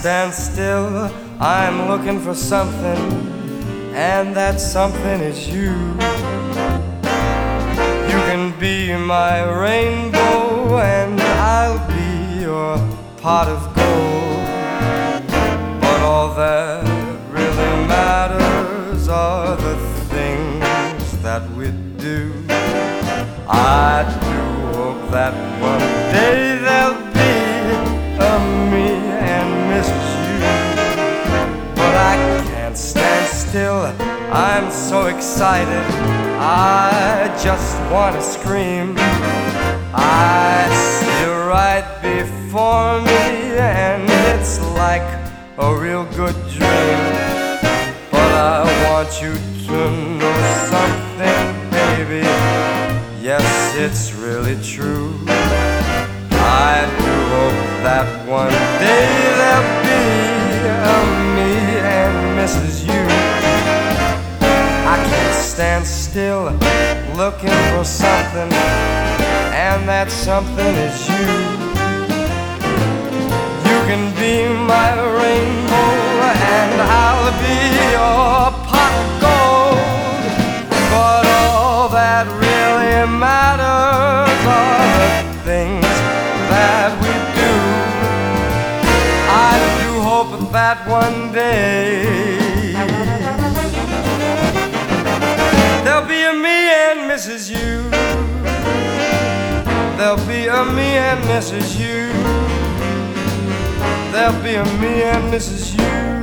stand still, I'm looking for something, and that something is you. You can be my rainbow, and I'll be your pot of gold. But all that really matters are the things that we do. I do hope that one day there'll be a me and Mrs. You. But I can't stand still, I'm so excited, I just want to scream. I see you right before me, and it's like a real good dream. But I want you to know something, baby, yes, it's really true. I do hope that one day there'll be a me and Mrs. You. I can't stand still looking for something, and that something is you. You can be my rainbow, and I'll be your pot of gold. But all that really matters are the things that we do. I do hope that one day there'll be a me and Mrs. You. There'll be a me and Mrs. You. There'll be a me and Mrs. You.